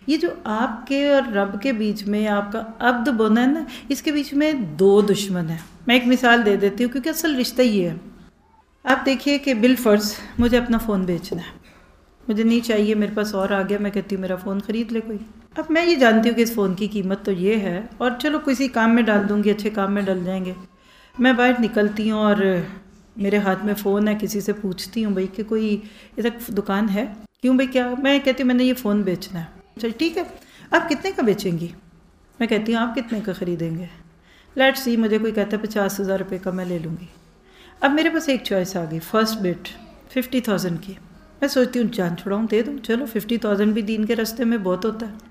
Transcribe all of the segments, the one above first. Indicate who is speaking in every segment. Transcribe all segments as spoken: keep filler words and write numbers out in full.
Speaker 1: یہ جو آپ کے اور رب کے بیچ میں آپ کا عبد بنا ہے نا، اس کے بیچ میں دو دشمن ہیں۔ میں ایک مثال دے دیتی ہوں کیونکہ اصل رشتہ یہ ہے۔ آپ دیکھیے کہ بالفرض مجھے اپنا فون بیچنا ہے، مجھے نہیں چاہیے، میرے پاس اور آ گیا، میں کہتی ہوں میرا فون خرید لے کوئی۔ اب میں یہ جانتی ہوں کہ اس فون کی قیمت تو یہ ہے، اور چلو کسی کام میں ڈال دوں گی، اچھے کام میں ڈل جائیں گے۔ میں باہر نکلتی ہوں اور میرے ہاتھ میں فون ہے، کسی سے پوچھتی ہوں بھائی کہ کوئی ادھر دکان ہے، کیوں بھائی کیا؟ میں کہتی ہوں میں نے یہ فون بیچنا ہے۔ چل ٹھیک ہے، آپ کتنے کا بیچیں گی؟ میں کہتی ہوں آپ کتنے کا خریدیں گے؟ لیٹ سی، مجھے کوئی کہتا ہے پچاس ہزار روپے کا میں لے لوں گی۔ اب میرے پاس ایک چوائس آ گئی، فرسٹ بٹ ففٹی تھاؤزینڈ کی۔ میں سوچتی ہوں جان چھڑاؤں، دے دوں، چلو ففٹی تھاؤزینڈ بھی دین کے راستے میں بہت ہوتا ہے۔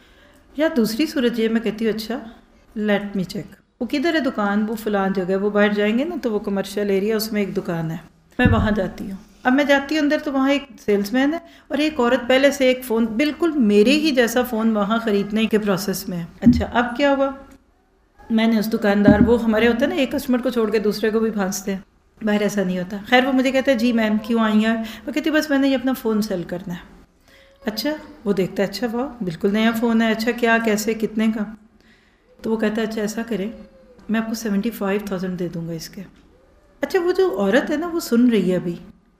Speaker 1: یا دوسری صورت یہ، میں کہتی ہوں اچھا لیٹ می چیک، وہ کدھر ہے دکان؟ وہ فلان جگہ، وہ باہر جائیں گے نا تو وہ کمرشل ایریا، اس میں ایک دکان ہے، میں وہاں جاتی ہوں۔ اب میں جاتی ہوں اندر تو وہاں ایک سیلس مین ہے اور ایک عورت پہلے سے ایک فون، بالکل میرے ہی جیسا فون وہاں خریدنے کے پروسیس میں ہے۔ اچھا اب کیا ہوا؟ میں نے اس دکاندار، وہ ہمارے ہوتا ہے نا ایک کسٹمر کو چھوڑ کے دوسرے کو بھی پھانستے ہیں، باہر ایسا نہیں ہوتا۔ خیر وہ مجھے کہتا ہے جی میم کیوں آئی ہیں؟ وہ کہتی بس میں نے یہ اپنا فون سیل کرنا ہے۔ اچھا، وہ دیکھتا ہے اچھا واہ بالکل نیا فون ہے، اچھا کیا کیسے کتنے کا؟ تو وہ کہتا ہے اچھا ایسا کرے میں آپ کو سیونٹی فائیو تھاؤزینڈ دے دوں گا اس کے۔ اچھا وہ جو عورت ہے نا وہ سن رہی ہے ابھی،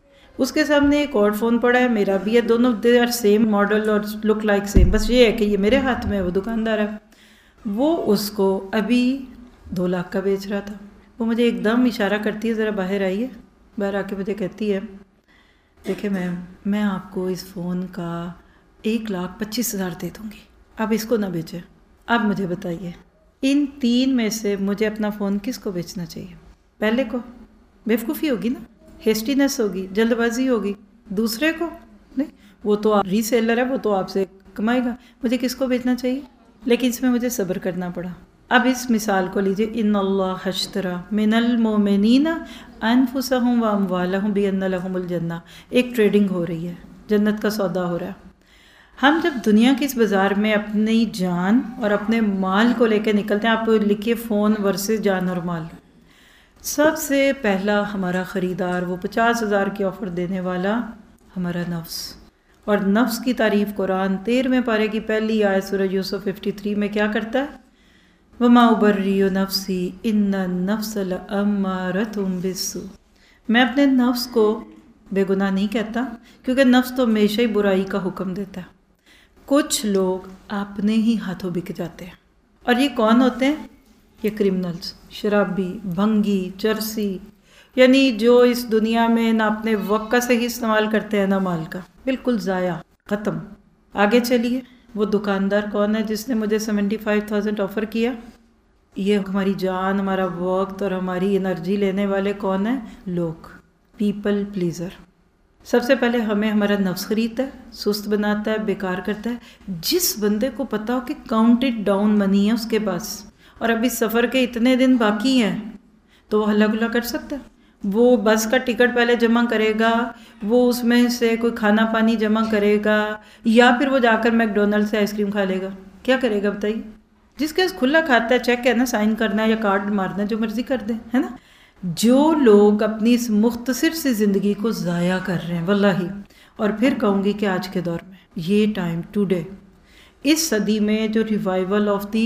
Speaker 1: اس کے سامنے ایک اور فون پڑا ہے، میرا بھی ہے، دونوں دے آر سیم ماڈل اور لک لائک سیم، بس یہ ہے کہ یہ میرے ہاتھ میں ہے، وہ دکاندار ہے، وہ اس کو ابھی دو لاکھ کا بیچ رہا تھا۔ وہ مجھے ایک دم اشارہ کرتی ہے ذرا باہر آئیے، باہر آ کے مجھے کہتی ہے دیکھیں میم میں آپ کو اس فون کا ایک لاکھ پچیس ہزار دے دوں گی، آپ اس کو نہ بیچیں۔ اب مجھے بتائیے ان تین میں سے مجھے اپنا فون کس کو بیچنا چاہیے؟ پہلے کو بیوقوفی ہوگی نا، ہیسٹینس ہوگی، جلد بازی ہوگی۔ دوسرے کو نہیں، وہ تو ری سیلر ہے، وہ تو آپ سے کمائے گا، مجھے کس کو بیچنا چاہیے؟ لیکن اس میں مجھے صبر کرنا پڑا۔ اب اس مثال کو لیجئے، ان اللہ اشتری من المؤمنین انفسہم واموالہم بان لہم الجنہ، ایک ٹریڈنگ ہو رہی ہے، جنت کا سودا ہو رہا ہے۔ ہم جب دنیا کے اس بازار میں اپنی جان اور اپنے مال کو لے کے نکلتے ہیں، آپ لکھیے فون ورسز جان اور مال، سب سے پہلا ہمارا خریدار وہ پچاس ہزار کی آفر دینے والا ہمارا نفس۔ اور نفس کی تعریف قرآن تیرہویں پارے کی پہلی آیت سورہ یوسف ففٹی تھری میں کیا کرتا ہے؟ وَمَا أُبَرِّئُ نَفْسِي إِنَّ النَّفْسَ لَأَمَّارَةٌ بِالسُّوءِ، میں اپنے نفس کو بے گناہ نہیں کہتا، کیونکہ نفس تو ہمیشہ ہی برائی کا حکم دیتا ہے۔ کچھ لوگ اپنے ہی ہاتھوں بک جاتے ہیں، اور یہ کون ہوتے ہیں؟ یہ کرمنلز، شرابی، بھنگی، چرسی، یعنی جو اس دنیا میں نہ اپنے وقت کا صحیح استعمال کرتے ہیں نہ مال کا، بالکل ضائع، ختم۔ آگے چلیے، وہ دکاندار کون ہے جس نے مجھے سیونٹی فائیو تھاؤزینڈ آفر کیا؟ یہ ہماری جان، ہمارا وقت اور ہماری انرجی لینے والے کون ہیں؟ لوگ، پیپل پلیزر۔ سب سے پہلے ہمیں ہمارا نفس خریدتا ہے، سست بناتا ہے، بیکار کرتا ہے۔ جس بندے کو پتا ہو کہ کاؤنٹڈ ڈاؤن منی ہے اس کے پاس اور ابھی سفر کے اتنے دن باقی ہیں، تو وہ ہلا گلا کر سکتا ہے۔ وہ بس کا ٹکٹ پہلے جمع کرے گا، وہ اس میں سے کوئی کھانا پانی جمع کرے گا، یا پھر وہ جا کر میک ڈونلڈ سے آئس کریم کھا لے گا۔ کیا کرے گا بتائیے؟ جس کے کھلا کھاتا ہے، چیک ہے نا، سائن کرنا ہے یا کارڈ مارنا ہے، جو مرضی کر دیں، ہے نا۔ جو لوگ اپنی اس مختصر سی زندگی کو ضائع کر رہے ہیں، واللہ، اور پھر کہوں گی کہ آج کے دور میں یہ ٹائم ٹوڈے، اس صدی میں جو ریوائول آف دی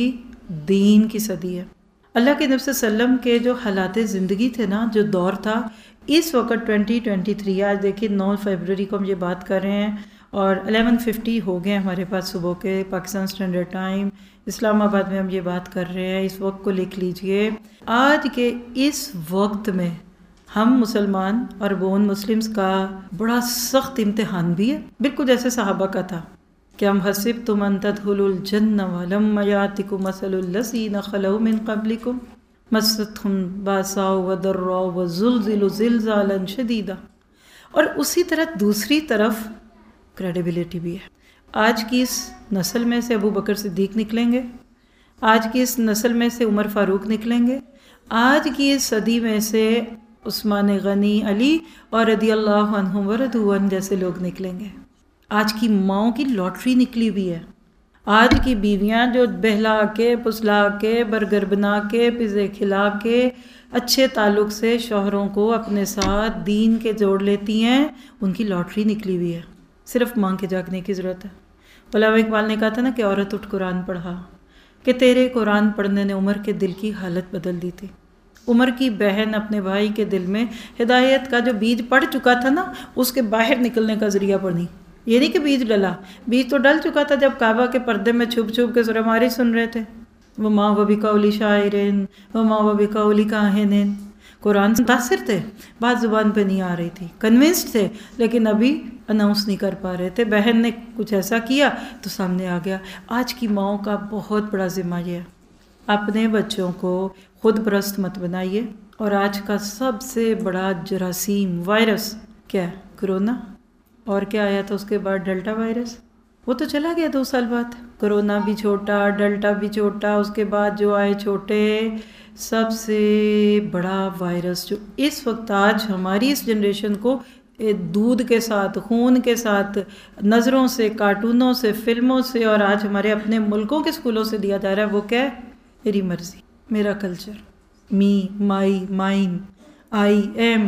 Speaker 1: دین کی صدی ہے، اللہ کے نبی صلی اللہ علیہ وسلم کے جو حالات زندگی تھے نا، جو دور تھا، اس وقت ٹوینٹی ٹوینٹی تھری، آج دیکھیے نو فیبروری کو ہم یہ بات کر رہے ہیں اور الیون ففٹی ہو گئے ہمارے پاس صبح کے پاکستان اسٹینڈرڈ ٹائم، اسلام آباد میں ہم یہ بات کر رہے ہیں۔ اس وقت کو لکھ لیجئے، آج کے اس وقت میں ہم مسلمان اور بون مسلمز کا بڑا سخت امتحان بھی ہے، بالکل جیسے صحابہ کا تھا کہ ہم حسبتم ان تدخلوا الجنہ ولما یاتکم مثل الذین خلوا من قبلکم مستهم باساء وضراء وزلزلوا زلزالا شدیدا۔ اور اسی طرح دوسری طرف کریڈیبلٹی بھی ہے۔ آج کی اس نسل میں سے ابو بکر صدیق نکلیں گے، آج کی اس نسل میں سے عمر فاروق نکلیں گے، آج کی اس صدی میں سے عثمان غنی، علی اور رضی اللہ عنہم ورضوا عنہ جیسے لوگ نکلیں گے۔ آج کی ماؤں کی لاٹری نکلی ہوئی ہے، آج کی بیویاں جو بہلا کے، پسلا کے، برگر بنا کے، پزے کھلا کے، اچھے تعلق سے شوہروں کو اپنے ساتھ دین کے جوڑ لیتی ہیں، ان کی لاٹری نکلی ہوئی ہے، صرف ماں کے جاگنے کی ضرورت ہے۔ علامہ اقبال نے کہا تھا نا کہ عورت اٹھ قرآن پڑھا، کہ تیرے قرآن پڑھنے نے عمر کے دل کی حالت بدل دی تھی۔ عمر کی بہن اپنے بھائی کے دل میں ہدایت کا جو بیج پڑ چکا تھا نا، اس کے باہر نکلنے کا ذریعہ بنی۔ یہ نہیں کہ بیج ڈلا، بیج تو ڈل چکا تھا جب کعبہ کے پردے میں چھپ چھپ کے سورہ معارج سن رہے تھے، وہ ماں و بقول شاعرین و ماں و بقول کاہنین۔ قرآن متاثر تھے، بات زبان پہ نہیں آ رہی تھی، کنونسڈ تھے، لیکن ابھی اناؤنس نہیں کر پا رہے تھے۔ بہن نے کچھ ایسا کیا تو سامنے آ گیا۔ آج کی ماؤں کا بہت بڑا ذمہ یہ ہے، اپنے بچوں کو خود پرست مت بنائیے۔ اور آج کا سب سے بڑا جراثیم وائرس کیا ہے؟ کرونا۔ اور کیا آیا تھا اس کے بعد؟ Delta virus. وہ تو چلا گیا دو سال بعد۔ کرونا بھی چھوٹا، ڈیلٹا بھی چھوٹا، اس کے بعد جو آئے چھوٹے۔ سب سے بڑا وائرس جو اس وقت آج ہماری اس جنریشن کو دودھ کے ساتھ، خون کے ساتھ، نظروں سے، کارٹونوں سے، فلموں سے، اور آج ہمارے اپنے ملکوں کے اسکولوں سے دیا جا رہا ہے، وہ کیا ہے؟ میری مرضی، میرا culture, me, my, mine, I, am,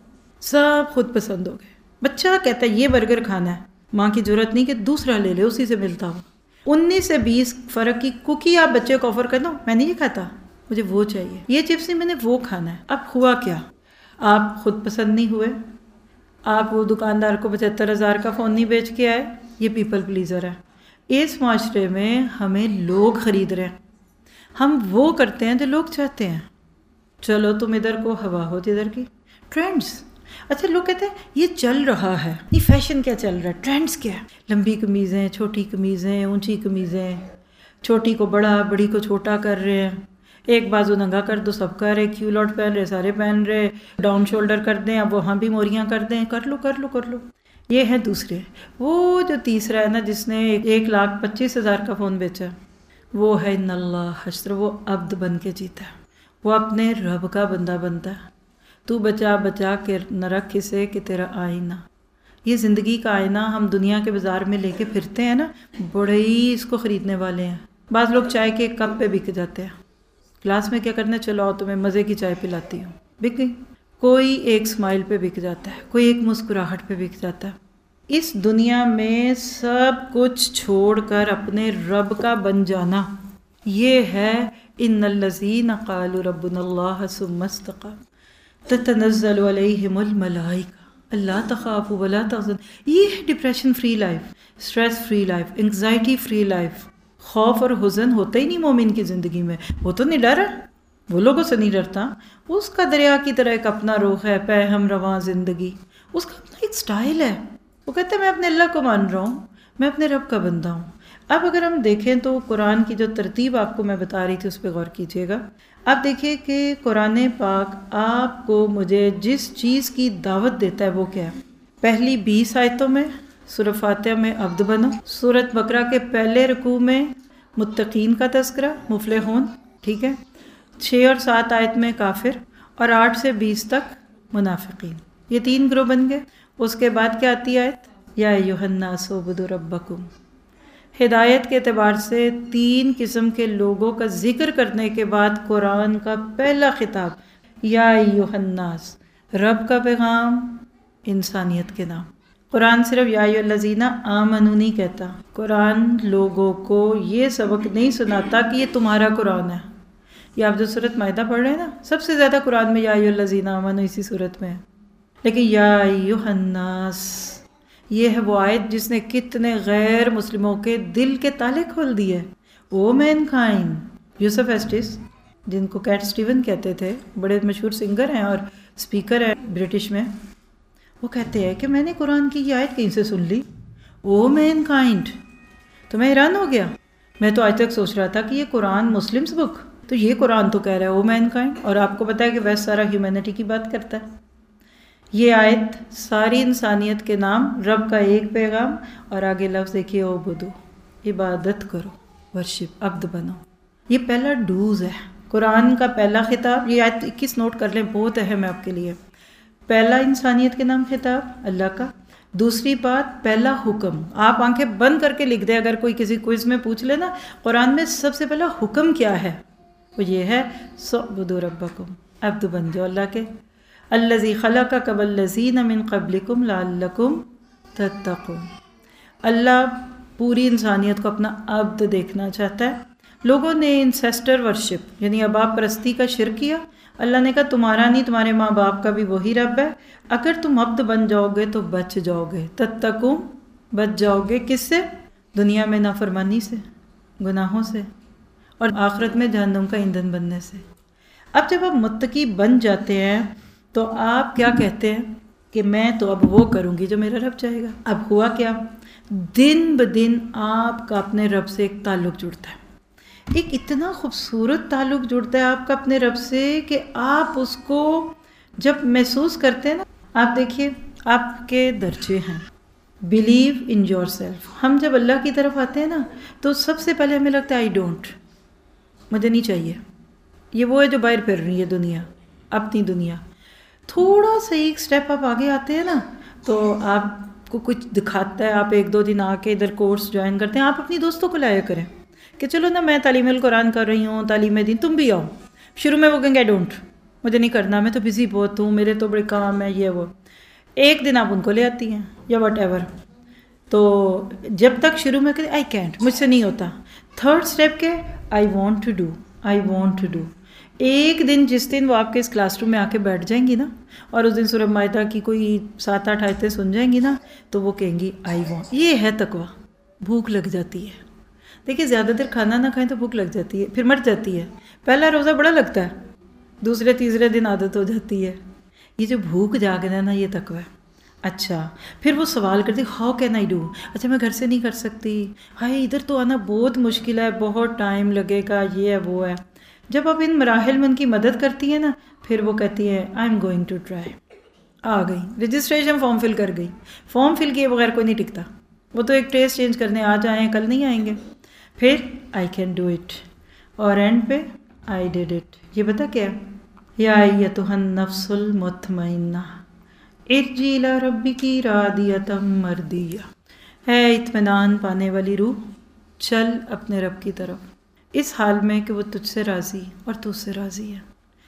Speaker 1: سب خود پسند ہو گئے۔ بچہ کہتا ہے یہ برگر کھانا ہے، ماں کی ضرورت نہیں کہ دوسرا لے لے اسی سے ملتا ہو۔ انیس سے بیس فرق کی کوکی آپ بچے کو آفر کر دو، میں نہیں یہ کھاتا، مجھے وہ چاہیے، یہ چپس نہیں، میں نے وہ کھانا ہے۔ اب ہوا کیا؟ آپ خود پسند نہیں ہوئے، آپ وہ دکاندار کو پچہتر ہزار کا فون نہیں بیچ کے آئے، یہ پیپل پلیزر ہے۔ اس معاشرے میں ہمیں لوگ خرید رہے ہیں، ہم وہ کرتے ہیں جو لوگ چاہتے ہیں۔ چلو تم ادھر کو، ہوا ہو جدھر کی۔ ٹرینڈز، اچھا لوگ کہتے ہیں یہ چل رہا ہے، یہ فیشن کیا چل رہا ہے، ٹرینڈز کیا ہے؟ لمبی قمیضیں، چھوٹی قمیضیں، اونچی قمیضیں، چھوٹی کو بڑا، بڑی کو چھوٹا کر رہے ہیں، ایک بازو ننگا کر دو سب کر رہے، کیو لاٹ پہن رہے سارے پہن رہے، ڈاؤن شولڈر کر دیں، اب وہاں بھی موریاں کر دیں، کر لو کر لو کر لو۔ یہ ہے دوسرے۔ وہ جو تیسرا ہے نا جس نے ایک لاکھ پچیس ہزار کا فون بیچا، وہ ہے ان اللہ حشر، وہ عبد بن کے جیتا ہے، وہ اپنے رب کا بندہ بنتا ہے۔ تو بچا بچا کے نہ رکھ کسے کہ تیرا آئینہ، یہ زندگی کا آئینہ ہم دنیا کے بازار میں لے کے پھرتے ہیں نا، بڑے ہی اس کو خریدنے والے ہیں۔ بعض لوگ چائے کے کپ پہ بک جاتے ہیں، کلاس میں کیا کرنا، چلو آؤ تمہیں مزے کی چائے پلاتی ہوں، بک گئی۔ کوئی ایک سمائل پہ بک جاتا ہے، کوئی ایک مسکراہٹ پہ بک جاتا ہے۔ اس دنیا میں سب کچھ چھوڑ کر اپنے رب کا بن جانا، یہ ہے ان الذین قالوا ربنا اللہ ثم استقاموا تتنزل علیہم الملائکہ اللہ تخافوا ولا تحزنوا۔ یہ ہے depression free life, stress free life, anxiety free life. خوف اور حزن ہوتا ہی نہیں مومن کی زندگی میں، وہ تو نہیں ڈرا، وہ لوگوں سے نہیں ڈرتا، اس کا دریا کی طرح ایک اپنا رخ ہے، پہ ہم رواں زندگی، اس کا اپنا ایک سٹائل ہے۔ وہ کہتے ہیں میں اپنے اللہ کو مان رہا ہوں، میں اپنے رب کا بندہ ہوں۔ اب اگر ہم دیکھیں تو قرآن کی جو ترتیب آپ کو میں بتا رہی تھی اس پہ غور کیجیے گا۔ آپ دیکھیے کہ قرآن پاک آپ کو مجھے جس چیز کی دعوت دیتا ہے وہ کیا ہے؟ پہلی بیس آیتوں میں سورہ فاتحہ میں عبد بنو، سورۃ بقرہ کے پہلے رکوع میں متقین کا تذکرہ، مفلحون، ٹھیک ہے، چھ اور سات آیت میں کافر، اور آٹھ سے بیس تک منافقین۔ یہ تین گروہ بن گئے۔ اس کے بعد کیا آتی آیت؟ یا ایھا الناس اعبدوا ربکم۔ ہدایت کے اعتبار سے تین قسم کے لوگوں کا ذکر کرنے کے بعد قرآن کا پہلا خطاب یا ایھا الناس، رب کا پیغام، انسانیت کے نام۔ قرآن صرف یا ایھا الذین آمنوا نہیں کہتا، قرآن لوگوں کو یہ سبق نہیں سناتا کہ یہ تمہارا قرآن ہے۔ یہ آپ جو سورۃ مائدہ پڑھ رہے ہیں نا، سب سے زیادہ قرآن میں یا ایھا الذین آمنوا اسی صورت میں ہے، لیکن یا ایھا الناس یہ ہے وہ آیت جس نے کتنے غیر مسلموں کے دل کے تالے کھول دیے۔ او مین کائنڈ، یوسف ایسٹس جن کو کیٹ سٹیون کہتے تھے، بڑے مشہور سنگر ہیں اور اسپیکر ہیں برٹش میں، وہ کہتے ہیں کہ میں نے قرآن کی یہ آیت کہیں سے سن لی، او مین کائنڈ، تو میں حیران ہو گیا۔ میں تو آج تک سوچ رہا تھا کہ یہ قرآن مسلمس بک، تو یہ قرآن تو کہہ رہا ہے او مین کائنڈ، اور آپ کو پتہ ہے کہ ویسٹ سارا ہیومینٹی کی بات کرتا ہے۔ یہ آیت ساری انسانیت کے نام، رب کا ایک پیغام، اور آگے لفظ دیکھیے او بدو، عبادت کرو، ورشپ، عبد بنو۔ یہ پہلا ڈوز ہے قرآن کا پہلا خطاب۔ یہ آیت اکیس نوٹ کر لیں، بہت اہم ہے آپ کے لیے۔ پہلا انسانیت کے نام خطاب اللہ کا، دوسری بات پہلا حکم، آپ آنکھیں بند کر کے لکھ دیں، اگر کوئی کسی کوئز میں پوچھ لے نا قرآن میں سب سے پہلا حکم کیا ہے، وہ یہ ہے سعبدوا ربکم، عبد بن جاؤ اللہ کے، الذی خلقک والذین من قبلکم لعلکم تتقون۔ اللہ پوری انسانیت کو اپنا عبد دیکھنا چاہتا ہے۔ لوگوں نے انسیسٹر ورشپ یعنی اباپ پرستی کا شرک کیا۔ اللہ نے کہا تمہارا نہیں، تمہارے ماں باپ کا بھی وہی رب ہے، اگر تم عبد بن جاؤ گے تو بچ جاؤ گے، تتقون بچ جاؤ گے، کس سے؟ دنیا میں نافرمانی سے، گناہوں سے، اور آخرت میں جہنم کا ایندھن بننے سے۔ اب جب آپ متقی بن جاتے ہیں تو آپ کیا کہتے ہیں کہ میں تو اب وہ کروں گی جو میرا رب چاہے گا۔ اب ہوا کیا؟ دن بدن آپ کا اپنے رب سے ایک تعلق جڑتا ہے، ایک اتنا خوبصورت تعلق جڑتا ہے آپ کا اپنے رب سے کہ آپ اس کو جب محسوس کرتے ہیں نا، آپ دیکھیے آپ کے درجے ہیں، بلیو ان یور سیلف۔ ہم جب اللہ کی طرف آتے ہیں نا تو سب سے پہلے ہمیں لگتا ہے آئی ڈونٹ، مجھے نہیں چاہیے، یہ وہ ہے جو باہر پھر رہی ہے دنیا، اپنی دنیا۔ تھوڑا سا ایک سٹیپ آپ آگے آتے ہیں نا تو آپ کو کچھ دکھاتا ہے، آپ ایک دو دن آ کے ادھر کورس جوائن کرتے ہیں، آپ اپنی دوستوں کو لایا کریں کہ چلو نا میں تعلیم القرآن کر رہی ہوں، تعلیم دین، تم بھی آؤ۔ شروع میں وہ کہیں گے آئی ڈونٹ، مجھے نہیں کرنا، میں تو بزی بہت ہوں، میرے تو بڑے کام ہے، یہ وہ۔ ایک دن آپ ان کو لے آتی ہیں یا واٹ ایور، تو جب تک شروع میں کہتے آئی کینٹ، مجھ سے نہیں ہوتا، تھرڈ اسٹیپ کے I want to do, I want to do. ایک دن جس دن وہ آپ کے اس کلاس روم میں آ کے بیٹھ جائیں گی نا اور اس دن سورہ مائدہ کی کوئی سات آٹھ آیتیں سن جائیں گی نا تو وہ کہیں گی آئی وانٹ۔ یہ ہے تقویٰ، بھوک لگ جاتی ہے۔ دیکھیے زیادہ دیر کھانا نہ کھائیں تو بھوک لگ جاتی ہے، پھر مر جاتی ہے۔ پہلا روزہ بڑا لگتا ہے، دوسرے تیسرے دن عادت ہو جاتی ہے۔ یہ جو بھوک جاگنا ہے نا یہ تقویٰ ہے۔ اچھا پھر وہ سوال کرتی ہاؤ کین آئی ڈو، اچھا میں گھر سے نہیں کر سکتی، ہائے ادھر تو آنا بہت مشکل ہے، بہت ٹائم لگے گا، یہ ہے وہ ہے۔ جب آپ ان مراحل میں ان کی مدد کرتی ہیں نا پھر وہ کہتی ہے I am going to try, آ گئی رجسٹریشن فارم فل کر گئی۔ فارم فل کیے بغیر کوئی نہیں ٹکتا، وہ تو ایک ٹیسٹ چینج کرنے آ جائیں، کل نہیں آئیں گے۔ پھر آئی کین ڈو اٹ، اور اینڈ پہ آئی ڈیڈ اٹ۔ یہ بتا کیا؟ یا ایتھا النفس المطمئنہ ارجعی الی ربک راضیۃ مرضیہ، ہے اطمینان پانے والی روح، چل اپنے رب کی طرف اس حال میں کہ وہ تجھ سے راضی اور تجھ سے راضی ہے۔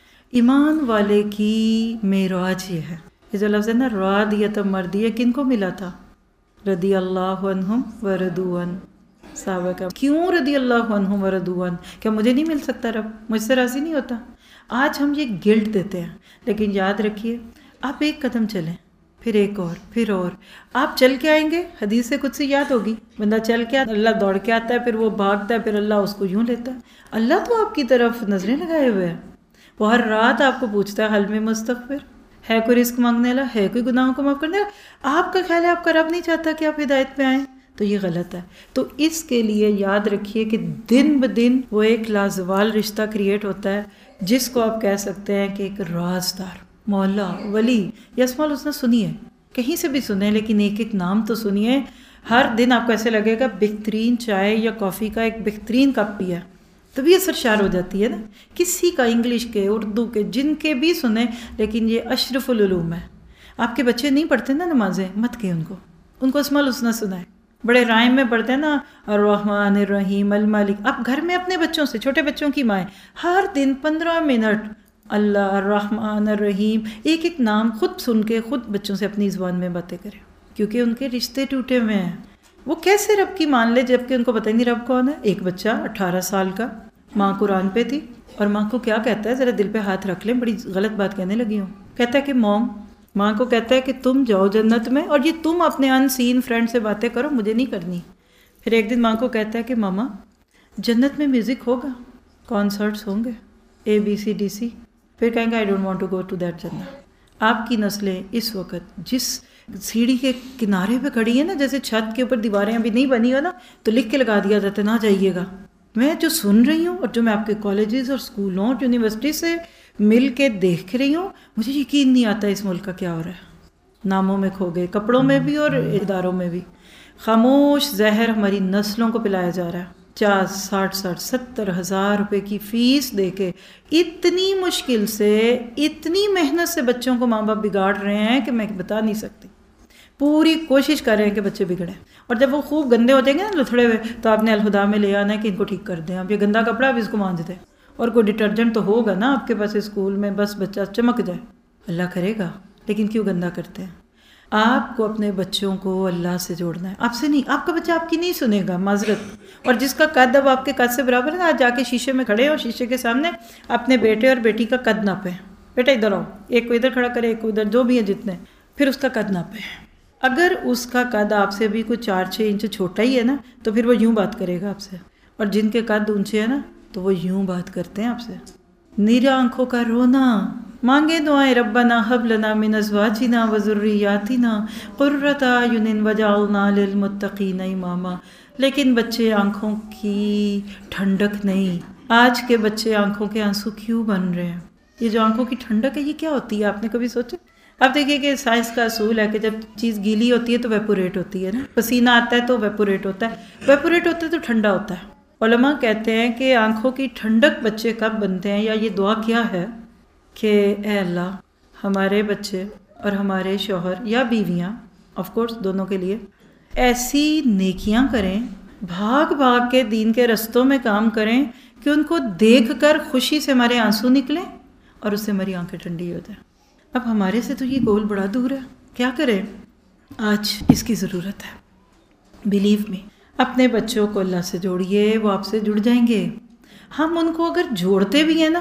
Speaker 1: ایمان والے کی معراج یہ ہے، یہ جو لفظ ہے نا راضیۃ مرضیہ، کن کو ملا تھا؟ رضی اللہ عنہم ورضوا عنہ، صحابہ کا۔ کیوں رضی اللہ عنہم ورضوا عنہ؟ کیا مجھے نہیں مل سکتا رب، مجھ سے راضی نہیں ہوتا؟ آج ہم یہ گلٹ دیتے ہیں، لیکن یاد رکھیے آپ ایک قدم چلیں، پھر ایک اور، پھر اور، آپ چل کے آئیں گے، حدیث سے کچھ سی یاد ہوگی، بندہ چل کے آتا، اللہ دوڑ کے آتا ہے، پھر وہ بھاگتا ہے، پھر اللہ اس کو یوں لیتا ہے۔ اللہ تو آپ کی طرف نظریں لگائے ہوئے ہیں، وہ ہر رات آپ کو پوچھتا ہے حل میں مستغفر، ہے کوئی رزق مانگنے والا، ہے کوئی گناہوں کو معاف کرنے والا۔ آپ کا خیال ہے آپ کا رب نہیں چاہتا کہ آپ ہدایت پہ آئیں، تو یہ غلط ہے۔ تو اس کے لیے یاد رکھیے کہ دن بدن وہ ایک لازوال رشتہ کریٹ ہوتا ہے جس کو آپ کہہ سکتے ہیں کہ ایک رازدار، مولا، ولی یا اسماء الحسنی سنیے، کہیں سے بھی سنیں لیکن ایک ایک نام تو سنیے۔ ہر دن آپ کو ایسے لگے گا بہترین چائے یا کافی کا ایک بہترین کپ پیا، تبھی اثر شار ہو جاتی ہے نا۔ کسی کا انگلش کے، اردو کے، جن کے بھی سنیں، لیکن یہ اشرف العلوم ہے۔ آپ کے بچے نہیں پڑھتے نا نمازیں، مت کہیں ان کو ان کو اسماء الحسنی سنائیں، بڑے رائم میں پڑھتے ہیں نا الرحمن الرحیم المالک۔ آپ گھر میں اپنے بچوں سے، چھوٹے بچوں کی مائیں، ہر دن پندرہ منٹ اللہ الرحمن الرحیم ایک ایک نام خود سن کے خود بچوں سے اپنی زبان میں باتیں کریں، کیونکہ ان کے رشتے ٹوٹے ہوئے ہیں۔ وہ کیسے رب کی مان لے جبکہ ان کو پتہ ہی نہیں رب کون ہے؟ ایک بچہ اٹھارہ سال کا، ماں قرآن پہ تھی، اور ماں کو کیا کہتا ہے، ذرا دل پہ ہاتھ رکھ لیں، بڑی غلط بات کہنے لگی ہوں، کہتا ہے کہ موم، ماں کو کہتا ہے کہ تم جاؤ جنت میں اور یہ تم اپنے ان سین فرینڈ سے باتیں کرو، مجھے نہیں کرنی۔ پھر ایک دن ماں کو کہتا ہے کہ ماما جنت میں میوزک ہوگا، کانسرٹس ہوں گے، اے بی سی ڈی سی۔ پھر کہیں گے I don't want to go to that جنت۔ آپ کی نسلیں اس وقت جس سیڑھی کے کنارے پہ کھڑی ہیں نا، جیسے چھت کے اوپر دیواریں ابھی نہیں بنی ہو نا تو لکھ کے لگا دیا جاتا ہے نہ جائیے گا۔ میں جو سن رہی ہوں اور جو میں آپ کے کالجز اور اسکولوں اور یونیورسٹی سے مل کے دیکھ رہی ہوں، مجھے یقین نہیں آتا اس ملک کا کیا ہو رہا ہے۔ ناموں میں کھو گئے، کپڑوں میں بھی اور اداروں میں بھی۔ خاموش زہر ہماری نسلوں کو پلایا جا رہا ہے۔ پچاس ساٹھ ساٹھ ستر ہزار روپے کی فیس دے کے اتنی مشکل سے، اتنی محنت سے بچوں کو ماں باپ بگاڑ رہے ہیں کہ میں بتا نہیں سکتی۔ پوری کوشش کر رہے ہیں کہ بچے بگڑیں، اور جب وہ خوب گندے ہو جائیں گے نا لتھڑے ہوئے تو آپ نے الہدا میں لے آنا ہے کہ ان کو ٹھیک کر دیں۔ آپ یہ گندا کپڑا آپ اس کو مانج دیں، اور کوئی ڈٹرجنٹ تو ہوگا نا آپ کے پاس اسکول میں، بس بچہ چمک جائے۔ اللہ کرے گا، لیکن کیوں گندا کرتے ہیں؟ آپ کو اپنے بچوں کو اللہ سے جوڑنا ہے، آپ سے نہیں۔ آپ کا بچہ آپ کی نہیں سنے گا، معذرت۔ اور جس کا قد اب آپ کے قد سے برابر ہے نا، آج جا کے شیشے میں کھڑے اور شیشے کے سامنے اپنے بیٹے اور بیٹی کا قد ناپیں۔ بیٹا ادھر آؤ، ایک کو ادھر کھڑا کرے، ایک کو ادھر، جو بھی ہے جتنے، پھر اس کا قد ناپیں۔ اگر اس کا قد آپ سے بھی کوئی چار چھ انچ چھوٹا ہی ہے نا، تو پھر وہ یوں بات کرے گا آپ سے، اور جن کے قد اونچے ہیں نا تو وہ یوں بات کرتے ہیں آپ سے۔ نیرا آنکھوں کا رونا، مانگے دعائیں ربنا ہب لنا من ازواجنا وذریاتنا قرۃ اعین وجعلنا للمتقین اماما۔ لیکن بچے آنکھوں کی ٹھنڈک نہیں۔ آج کے بچے آنکھوں کے آنسو کیوں بن رہے ہیں؟ یہ جو آنکھوں کی ٹھنڈک ہے یہ کیا ہوتی ہے؟ آپ نے کبھی سوچا؟ آپ دیکھیے کہ سائنس کا اصول ہے کہ جب چیز گیلی ہوتی ہے تو ویپوریٹ ہوتی ہے نا، پسینہ آتا ہے تو ویپوریٹ ہوتا ہے، ویپوریٹ ہوتا ہے تو ٹھنڈا ہوتا ہے۔ علماء کہتے ہیں کہ آنکھوں کی ٹھنڈک بچے کب بنتے ہیں، یا یہ دعا کیا ہے کہ اے اللہ ہمارے بچے اور ہمارے شوہر یا بیویاں، آف کورس دونوں کے لیے، ایسی نیکیاں کریں، بھاگ بھاگ کے دین کے رستوں میں کام کریں کہ ان کو دیکھ کر خوشی سے ہمارے آنسو نکلیں اور اس سے ہماری آنکھیں ٹھنڈی ہو جائیں۔ اب ہمارے سے تو یہ گول بڑا دور ہے، کیا کریں؟ آج اس کی ضرورت ہے۔ بلیو می، اپنے بچوں کو اللہ سے جوڑیے، وہ آپ سے جڑ جائیں گے۔ ہم ان کو اگر جوڑتے بھی ہیں نا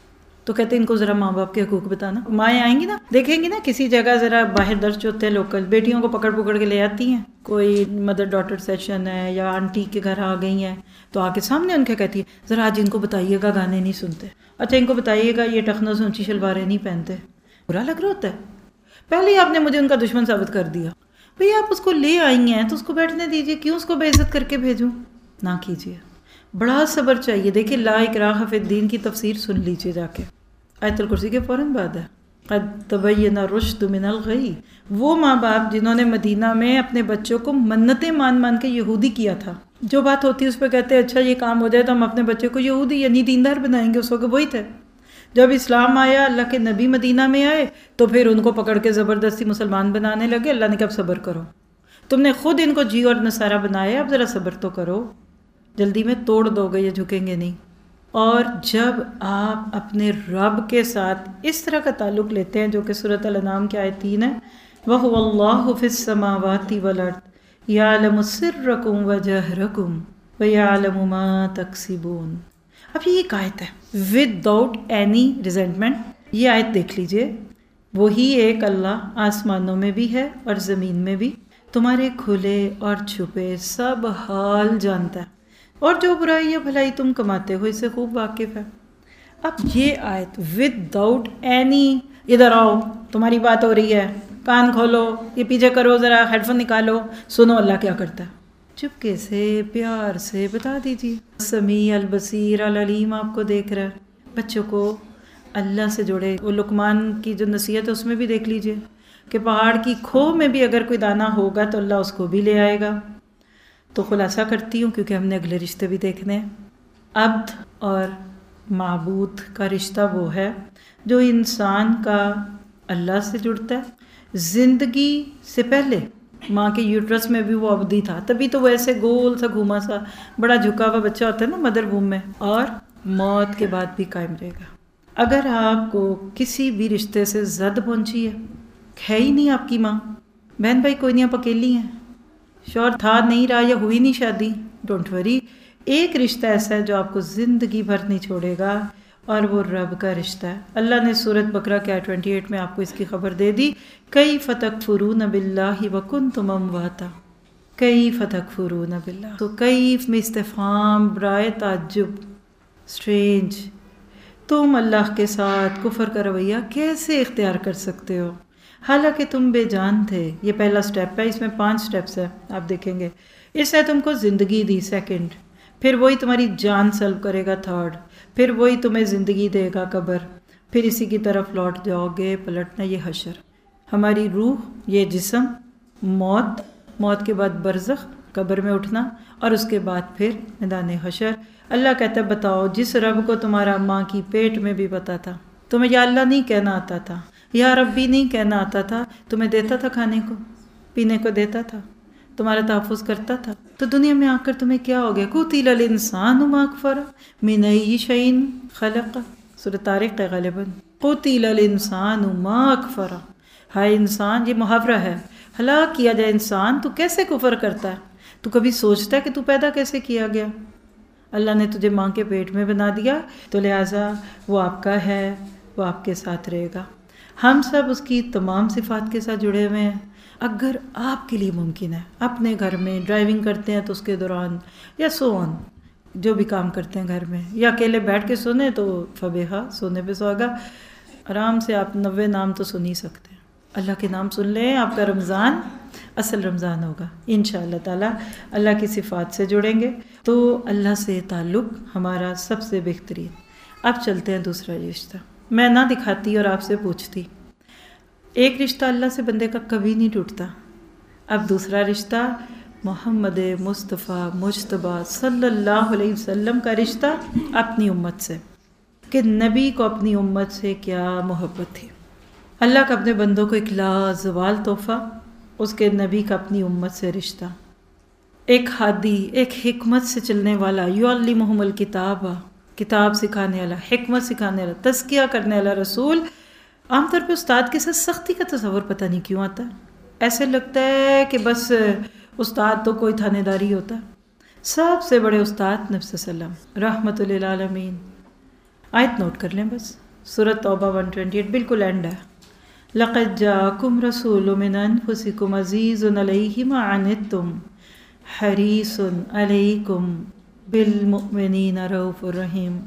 Speaker 1: تو کہتے ہیں ان کو ذرا ماں باپ کے حقوق بتانا۔ مائیں آئیں گی نا، دیکھیں گی نا کسی جگہ ذرا باہر درج ہوتے ہیں لوکل، بیٹیوں کو پکڑ پکڑ کے لے آتی ہیں، کوئی مدر ڈاٹر سیشن ہے یا آنٹی کے گھر آ گئی ہیں تو آ کے سامنے ان کے کہتی ہے ذرا آج ان کو بتائیے گا گانے نہیں سنتے، اچھا ان کو بتائیے گا یہ ٹخنوں سے اونچی شلواریں نہیں پہنتے۔ برا لگ رہا ہوتا ہے، پہلے ہی آپ نے مجھے ان کا دشمن ثابت کر دیا۔ بھئی آپ اس کو لے آئی ہیں تو اس کو بیٹھنے دیجئے، کیوں اس کو بے عزت کر کے بھیجوں؟ نہ کیجئے، بڑا صبر چاہیے۔ دیکھیں لا اکراہ فی الدین کی تفسیر سن لیجئے جا کے، آیت الکرسی کے فوراً بعد ہے، قد تبین الرشد من الغی۔ وہ ماں باپ جنہوں نے مدینہ میں اپنے بچوں کو منتیں مان مان کے یہودی کیا تھا، جو بات ہوتی ہے اس پہ کہتے ہیں اچھا یہ کام ہو جائے تو ہم اپنے بچے کو یہودی یعنی دیندار بنائیں گے، اس وقت وہی تھے۔ جب اسلام آیا، اللہ کے نبی مدینہ میں آئے تو پھر ان کو پکڑ کے زبردستی مسلمان بنانے لگے۔ اللہ نے کہا صبر کرو، تم نے خود ان کو جی اور نصارہ بنایا، اب ذرا صبر تو کرو، جلدی میں توڑ دو گے، یہ جھکیں گے نہیں۔ اور جب آپ اپنے رب کے ساتھ اس طرح کا تعلق لیتے ہیں جو کہ سورۃ الانعام کی آیت تین ہے، وَهُوَ اللَّهُ فِي السَّمَاوَاتِ وَالْأَرْضِ يَعْلَمُ سِرَّكُمْ وَجَهْرَكُمْ وَيَعْلَمُ مَا تَكْسِبُونَ۔ اب یہ ایک آیت ہے وداؤٹ اینی ریزنٹمنٹ، یہ آیت دیکھ لیجئے۔ وہی ایک اللہ آسمانوں میں بھی ہے اور زمین میں بھی، تمہارے کھلے اور چھپے سب حال جانتا ہے، اور جو برائی یا بھلائی تم کماتے ہو اس سے خوب واقف ہے۔ اب یہ آیت وداؤٹ اینی ادھر آؤ تمہاری بات ہو رہی ہے، کان کھولو، یہ پیچھے کرو، ذرا ہیڈ فون نکالو، سنو اللہ کیا کرتا ہے، چپکے سے پیار سے بتا دیجیے۔ سمیع البصیر العلیم آپ کو دیکھ رہا ہے۔ بچوں کو اللہ سے جوڑے۔ وہ لقمان کی جو نصیحت ہے اس میں بھی دیکھ لیجئے کہ پہاڑ کی کھو میں بھی اگر کوئی دانہ ہوگا تو اللہ اس کو بھی لے آئے گا۔ تو خلاصہ کرتی ہوں کیونکہ ہم نے اگلے رشتے بھی دیکھنے ہیں۔ عبد اور معبود کا رشتہ وہ ہے جو انسان کا اللہ سے جڑتا ہے۔ زندگی سے پہلے ماں کے یوٹرس میں بھی وہ عبدی تھا، تبھی تو وہ ایسے گول سا گھوما سا بڑا جھکا ہوا بچہ ہوتا ہے نا مدر ووم میں، اور موت کے بعد بھی قائم رہے گا۔ اگر آپ کو کسی بھی رشتے سے زد پہنچی ہے، ہے ہی نہیں آپ کی ماں، بہن بھائی کوئی نہیں، آپ اکیلی ہیں، شوہر تھا نہیں رہا یا ہوئی نہیں شادی، ڈونٹ وری، ایک رشتہ ایسا ہے جو آپ کو زندگی بھر نہیں چھوڑے گا، اور وہ رب کا رشتہ ہے۔ اللہ نے سورۃ بقرہ کے آیت اٹھائیس میں آپ کو اس کی خبر دے دی، کیف تکفرون باللہ وکنتم امواتا، کیف تکفرون باللہ۔ تو کیف میں استفہام برائے تعجب، اسٹرینج، تم اللہ کے ساتھ کفر کا رویہ کیسے اختیار کر سکتے ہو حالانکہ تم بے جان تھے۔ یہ پہلا سٹیپ ہے، اس میں پانچ سٹیپس ہیں، آپ دیکھیں گے۔ اس نے تم کو زندگی دی، سیکنڈ، پھر وہی تمہاری جان سلب کرے گا، تھرڈ، پھر وہی تمہیں زندگی دے گا، قبر، پھر اسی کی طرف لوٹ جاؤ گے، پلٹنا، یہ حشر۔ ہماری روح، یہ جسم، موت، موت کے بعد برزخ، قبر میں اٹھنا، اور اس کے بعد پھر میدان حشر۔ اللہ کہتا ہے بتاؤ جس رب کو تمہارا ماں کی پیٹ میں بھی پتا تھا، تمہیں یا اللہ نہیں کہنا آتا تھا، یا ربی نہیں کہنا آتا تھا، تمہیں دیتا تھا کھانے کو پینے کو، دیتا تھا، تمہارا تحفظ کرتا تھا، تو دنیا میں آ کر تمہیں کیا ہو گیا؟ قتل الانسان ما اکفر من ای شیء خلق، سورۃ طارق ہے غالباً، قتل الانسان ما اکفر، ہائے انسان، یہ محاورہ ہے، ہلاک کیا جائے انسان، تو کیسے کفر کرتا ہے؟ تو کبھی سوچتا ہے کہ تو پیدا کیسے کیا گیا؟ اللہ نے تجھے ماں کے پیٹ میں بنا دیا، تو لہٰذا وہ آپ کا ہے، وہ آپ کے ساتھ رہے گا۔ ہم سب اس کی تمام صفات کے ساتھ جڑے ہوئے ہیں۔ اگر آپ کے لیے ممکن ہے اپنے گھر میں ڈرائیونگ کرتے ہیں تو اس کے دوران، یا سو آن، جو بھی کام کرتے ہیں گھر میں، یا اکیلے بیٹھ کے سونے تو فبیہا، سونے پہ سوگا، آرام سے آپ نوے نام تو سن ہی سکتے ہیں۔ اللہ کے نام سن لیں، آپ کا رمضان اصل رمضان ہوگا انشاءاللہ تعالیٰ۔ اللہ کی صفات سے جڑیں گے تو اللہ سے تعلق ہمارا سب سے بہترین۔ اب چلتے ہیں دوسرا رشتہ، میں نہ دکھاتی اور آپ سے پوچھتی۔ ایک رشتہ اللہ سے بندے کا کبھی نہیں ٹوٹتا۔ اب دوسرا رشتہ محمد مصطفیٰ مجتبیٰ صلی اللہ علیہ وسلم کا رشتہ اپنی امت سے، کہ نبی کو اپنی امت سے کیا محبت تھی۔ اللہ کا اپنے بندوں کو ایک لازوال تحفہ، اس کے نبی کا اپنی امت سے رشتہ، ایک ہادی، ایک حکمت سے چلنے والا، یعلمہم الکتاب، کتاب سکھانے والا، حکمت سکھانے والا، تزکیہ کرنے والا رسول۔ عام طور پہ استاد کے ساتھ سختی کا تصور پتہ نہیں کیوں آتا ہے، ایسے لگتا ہے کہ بس استاد تو کوئی تھانے داری ہوتا ہے۔ سب سے بڑے استاد نبی صلی اللہ علیہ وسلم رحمت للعالمین۔ آیت نوٹ کر لیں بس، سورۃ توبہ ایک سو اٹھائیس، بالکل اینڈ ہے۔ لَقَدْ جَاءَكُمْ رَسُولٌ مِّنْ أَنفُسِكُمْ عَزِيزٌ عَلَيْهِ مَا عَنِتُّمْ حَرِيصٌ عَلَيْكُمْ بِالْمُؤْمِنِينَ رَءُوفٌ رَحِيمٌ۔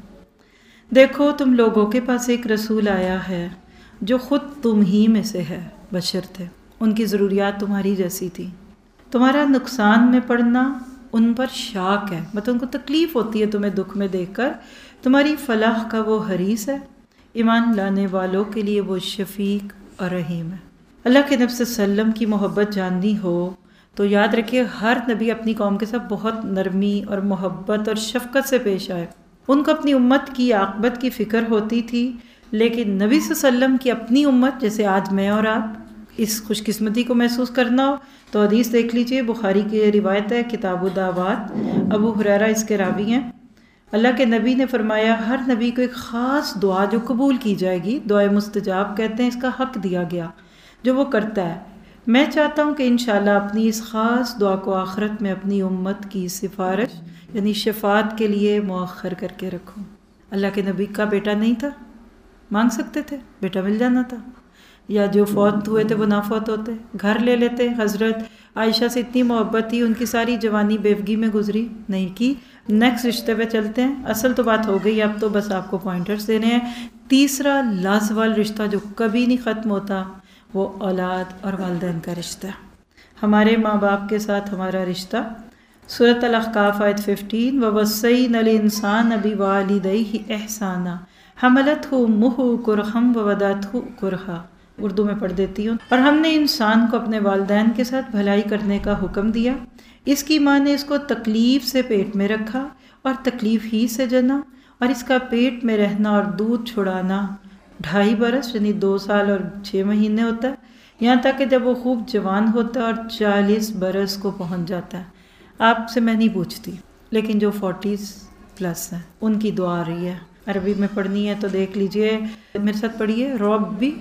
Speaker 1: دیکھو تم لوگوں کے پاس ایک رسول آیا ہے جو خود تم ہی میں سے ہے، بشر تھے، ان کی ضروریات تمہاری جیسی تھی، تمہارا نقصان میں پڑنا ان پر شاق ہے، مطلب ان کو تکلیف ہوتی ہے تمہیں دکھ میں دیکھ کر، تمہاری فلاح کا وہ حریص ہے، ایمان لانے والوں کے لیے وہ شفیق اور رحیم ہے۔ اللہ کے نبی صلی اللہ علیہ وسلم کی محبت جاننی ہو تو یاد رکھیے ہر نبی اپنی قوم کے ساتھ بہت نرمی اور محبت اور شفقت سے پیش آئے۔ ان کو اپنی امت کی عاقبت کی فکر ہوتی تھی، لیکن نبی صلی اللہ علیہ وسلم کی اپنی امت، جیسے آج میں اور آپ، اس خوش قسمتی کو محسوس کرنا ہو تو حدیث دیکھ لیجئے، بخاری کی روایت ہے، کتاب الدعوات، ابو ہریرہ اس کے راوی ہیں۔ اللہ کے نبی نے فرمایا ہر نبی کو ایک خاص دعا جو قبول کی جائے گی، دعائے مستجاب کہتے ہیں، اس کا حق دیا گیا جو وہ کرتا ہے۔ میں چاہتا ہوں کہ انشاءاللہ اپنی اس خاص دعا کو آخرت میں اپنی امت کی سفارش یعنی شفاعت کے لیے مؤخر کر کے رکھوں۔ اللہ کے نبی کا بیٹا نہیں تھا، مانگ سکتے تھے، بیٹا مل جانا تھا، یا جو فوت ہوئے تھے وہ نہ فوت ہوتے، گھر لے لیتے۔ حضرت عائشہ سے اتنی محبت تھی، ان کی ساری جوانی بیوگی میں گزری نہیں کی۔ نیکسٹ رشتے پہ چلتے ہیں، اصل تو بات ہو گئی، اب تو بس آپ کو پوائنٹرز دینے ہیں۔ تیسرا لازوال رشتہ جو کبھی نہیں ختم ہوتا وہ اولاد اور والدین کا رشتہ، ہمارے ماں باپ کے ساتھ ہمارا رشتہ۔ سورۃ الاحقاف آیت پندرہ، وَوَصَّيْنَا الْإِنسَانَ بِوَالِدَيْهِ إِحْسَانًا حَمَلَتْهُ أُمُّهُ كُرْهًا وَوَضَعَتْهُ كُرْهًا، اردو میں پڑھ دیتی ہوں۔ اور ہم نے انسان کو اپنے والدین کے ساتھ بھلائی کرنے کا حکم دیا، اس کی ماں نے اس کو تکلیف سے پیٹ میں رکھا اور تکلیف ہی سے جنا، اور اس کا پیٹ میں رہنا اور دودھ چھڑانا ڈھائی برس یعنی دو سال اور چھ مہینے ہوتا ہے، یہاں تک کہ جب وہ خوب جوان ہوتا ہے اور چالیس برس کو پہنچ جاتا ہے۔ آپ سے میں نہیں پوچھتی، لیکن جو فورٹیز پلس ہیں ان کی دعا آ رہی ہے، عربی میں پڑھنی ہے تو دیکھ لیجئے، میرے ساتھ پڑھیے، ربی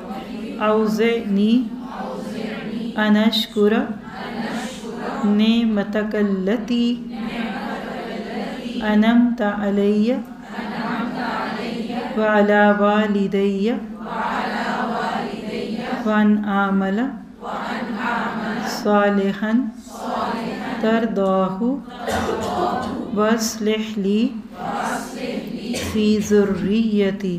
Speaker 1: اوزعنی ان اشکر نعمتک التی انعمت علی وعلی والدی وان اعمل صالحا ترضاہ واصلح لی فی ذریتی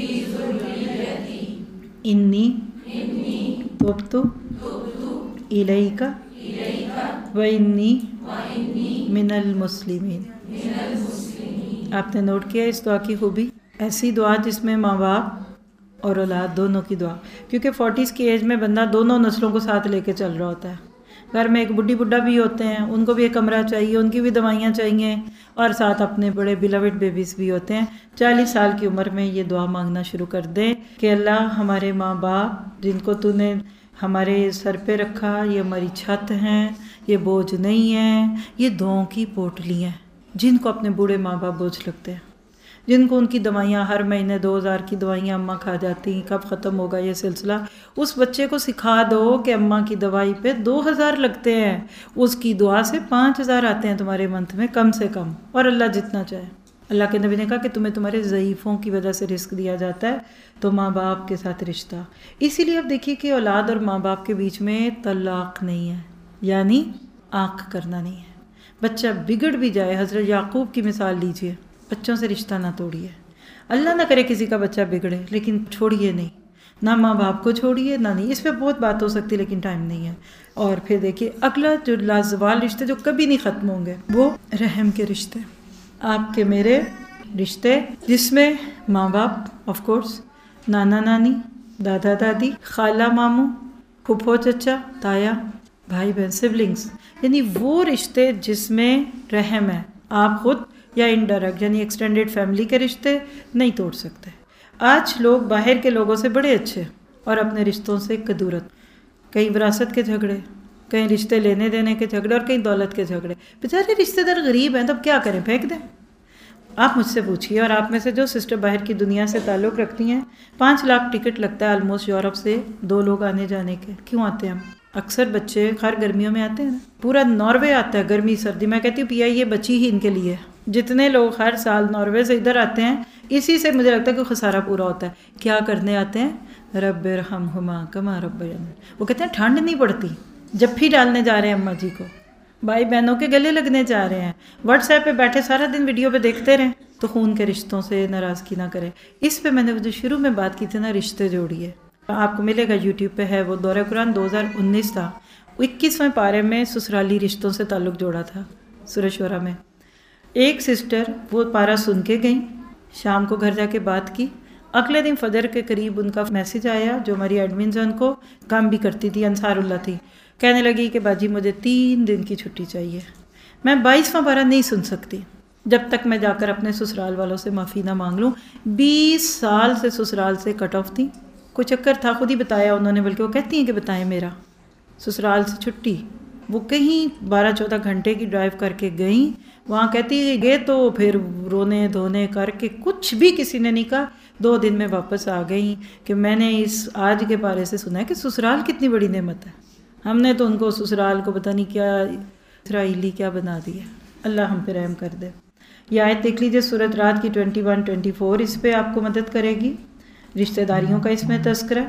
Speaker 1: انی تبت الیک وانی من المسلمین۔ آپ نے نوٹ کیا اس دعا کی خوبی؟ ایسی دعا جس میں ماں باپ اور اولاد دونوں کی دعا، کیونکہ فورٹیز کی ایج میں بندہ دونوں نسلوں کو ساتھ لے کے چل رہا ہوتا ہے۔ گھر میں ایک بڈھی بڈھا بھی ہوتے ہیں، ان کو بھی ایک کمرہ چاہیے، ان کی بھی دوائیاں چاہیے، اور ساتھ اپنے بڑے بیلوڈ بیبیز بھی ہوتے ہیں۔ چالیس سال کی عمر میں یہ دعا مانگنا شروع کر دیں کہ اللہ ہمارے ماں باپ جن کو تو نے ہمارے سر پہ رکھا، یہ ہماری چھت ہیں، یہ بوجھ نہیں ہیں، یہ دعاؤں کی پوٹلی ہیں جن کو اپنے بوڑھے ماں باپ بوجھ لگتے ہیں۔ جن کو ان کی دوائیاں ہر مہینے دو ہزار کی دوائیاں اماں کھا جاتی ہیں، کب ختم ہوگا یہ سلسلہ، اس بچے کو سکھا دو کہ اماں کی دوائی پہ دو ہزار لگتے ہیں، اس کی دعا سے پانچ ہزار آتے ہیں تمہارے منتھ میں کم سے کم، اور اللہ جتنا چاہے۔ اللہ کے نبی نے کہا کہ تمہیں تمہارے ضعیفوں کی وجہ سے رزق دیا جاتا ہے، تو ماں باپ کے ساتھ رشتہ۔ اسی لیے اب دیکھیے کہ اولاد اور ماں باپ کے بیچ میں طلاق نہیں ہے، یعنی آنکھ کرنا نہیں ہے۔ بچہ بگڑ بھی جائے، حضرت یعقوب کی مثال لیجئے، بچوں سے رشتہ نہ توڑیے۔ اللہ نہ کرے کسی کا بچہ بگڑے، لیکن چھوڑیے نہیں، نہ ماں باپ کو چھوڑیے نہ نہیں۔ اس پہ بہت بات ہو سکتی لیکن ٹائم نہیں ہے۔ اور پھر دیکھیے اگلا جو لازوال رشتے جو کبھی نہیں ختم ہوں گے، وہ رحم کے رشتے، آپ کے میرے رشتے، جس میں ماں باپ آف کورس، نانا نانی، دادا دادی، خالہ ماموں، پھپھو چچا، تایا، بھائی بہن، سبلنگز، یعنی وہ رشتے جس میں رحم ہے، آپ خود یا انڈائریکٹ یعنی ایکسٹینڈیڈ فیملی کے رشتے نہیں توڑ سکتے۔ آج لوگ باہر کے لوگوں سے بڑے اچھے اور اپنے رشتوں سے کدورت، کہیں وراثت کے جھگڑے، کہیں رشتے لینے دینے کے جھگڑے، اور کہیں دولت کے جھگڑے۔ بیچارے رشتے دار غریب ہیں، تب کیا کریں، پھینک دیں؟ آپ مجھ سے پوچھیے، اور آپ میں سے جو سسٹر باہر کی دنیا سے تعلق رکھتی ہیں، پانچ لاکھ ٹکٹ لگتا ہے آلموسٹ یورپ سے دو لوگ آنے جانے کے، کیوں آتے ہیں ہم؟ اکثر بچے خیر گرمیوں میں آتے ہیں نا، پورا ناروے آتا ہے گرمی سردی، میں کہتی ہوں پی آئی یہ بچی ہی ان کے لیے، جتنے لوگ ہر سال ناروے سے ادھر آتے ہیں اسی سے مجھے لگتا ہے کہ خسارہ پورا ہوتا ہے۔ کیا کرنے آتے ہیں؟ رب ارحمہما کما ربیانی، وہ کہتے ہیں ٹھنڈ نہیں پڑتی، جپھی ڈالنے جا رہے ہیں اماں جی کو، بھائی بہنوں کے گلے لگنے جا رہے ہیں، واٹس ایپ پہ بیٹھے سارا دن ویڈیو پہ دیکھتے رہیں، تو خون کے رشتوں سے ناراضگی نہ کریں۔ اس پہ میں نے جو شروع میں بات کی تھی نا، رشتے جوڑیے، آپ کو ملے گا یوٹیوب پہ ہے، وہ دورہ قرآن دو ہزار انیس تھا، اکیسویں پارے میں سسرالی رشتوں سے تعلق جوڑا تھا سورہ شورہ میں۔ ایک سسٹر وہ پارا سن کے گئیں، شام کو گھر جا کے بات کی، اگلے دن فجر کے قریب ان کا میسیج آیا، جو ہماری ایڈمنز ہیں ان کو کام بھی کرتی تھی، انصار اللہ تھی، کہنے لگی کہ باجی مجھے تین دن کی چھٹی چاہیے، میں بائیسواں پارہ نہیں سن سکتی جب تک میں جا کر اپنے سسرال والوں سے معافی نہ مانگ لوں۔ بیس سال سے سسرال سے کٹ آف تھی، کوئی چکر تھا، خود ہی بتایا انہوں نے، بلکہ وہ کہتی ہیں کہ بتائیں میرا سسرال سے چھٹی، وہ کہیں بارہ چودہ گھنٹے کی ڈرائیو کر کے گئیں، وہاں کہتی گئے تو پھر رونے دھونے کر کے کچھ بھی کسی نے نہیں کہا، دو دن میں واپس آ گئیں کہ میں نے اس آج کے پارے سے سنا ہے کہ سسرال کتنی بڑی نعمت ہے، ہم نے تو ان کو سسرال کو پتہ نہیں کیا اسرائیلی کیا بنا دیا، اللہ ہم پہ رحم کر دے۔ یہ آیت دیکھ لیجیے سورۃ رات کی ٹوینٹی ون ٹوینٹی فور، اس پہ آپ کو مدد کرے گی، رشتہ داریوں کا اس میں تذکرہ۔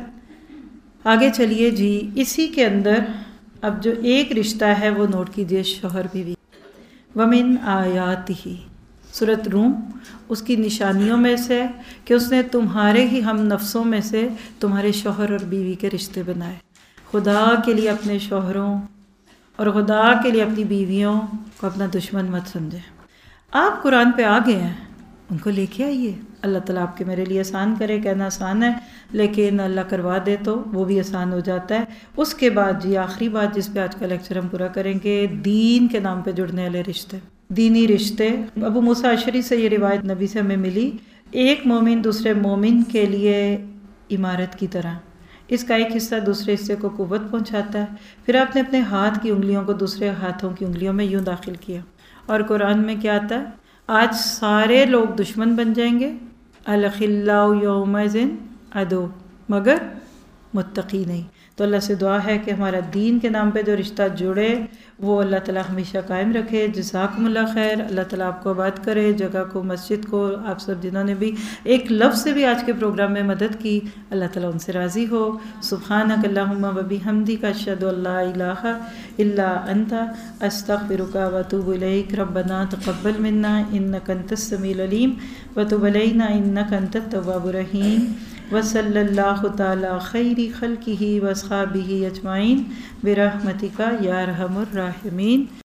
Speaker 1: آگے چلیے جی، اسی کے اندر اب جو ایک رشتہ ہے وہ نوٹ کیجیے، شوہر بیوی۔ وَمِنْ آیَاتِهِ، سورۃ روم، اس کی نشانیوں میں سے کہ اس نے تمہارے ہی ہم نفسوں میں سے تمہارے شوہر اور بیوی کے رشتے بنائے۔ خدا کے لیے اپنے شوہروں اور خدا کے لیے اپنی بیویوں کو اپنا دشمن مت سمجھیں۔ آپ قرآن پہ آ گئے ہیں، ان کو لے کے آئیے، اللہ تعالیٰ آپ کے میرے لیے آسان کرے، کہنا آسان ہے لیکن اللہ کروا دے تو وہ بھی آسان ہو جاتا ہے۔ اس کے بعد جی آخری بات جس پہ آج کا لیکچر ہم پورا کریں گے، دین کے نام پہ جڑنے والے رشتے، دینی رشتے۔ ابو موسیٰ اشعری سے یہ روایت نبی سے ہمیں ملی، ایک مومن دوسرے مومن کے لیے عمارت کی طرح، اس کا ایک حصہ دوسرے حصے کو قوت پہنچاتا ہے۔ پھر آپ نے اپنے ہاتھ کی انگلیوں کو دوسرے ہاتھوں کی انگلیوں میں یوں داخل کیا، اور قرآن میں کیا آتا ہے؟ آج سارے لوگ دشمن بن جائیں گے، الخلاء یومئذ عدو، مگر متقی نہیں۔ تو اللہ سے دعا ہے کہ ہمارا دین کے نام پہ جو رشتہ جڑے وہ اللہ تعالیٰ ہمیشہ قائم رکھے۔ جزاکم اللہ خیر، اللہ تعالیٰ آپ کو آباد کرے، جگہ کو، مسجد کو، آپ سب جنہوں نے بھی ایک لفظ سے بھی آج کے پروگرام میں مدد کی، اللہ تعالیٰ ان سے راضی ہو۔ سبحانک اللہم و بحمدک، اشہد ان لا الہ الا انت، استغفرک و اتوب الیک۔ ربنا تقبل منا انک انت السمیع العلیم وتب علینا انک انت التواب الرحیم، وصلی اللہ تعالی خیر خلقہ واصحابہ اجمعین برحمتک یا ارحم الراحمین۔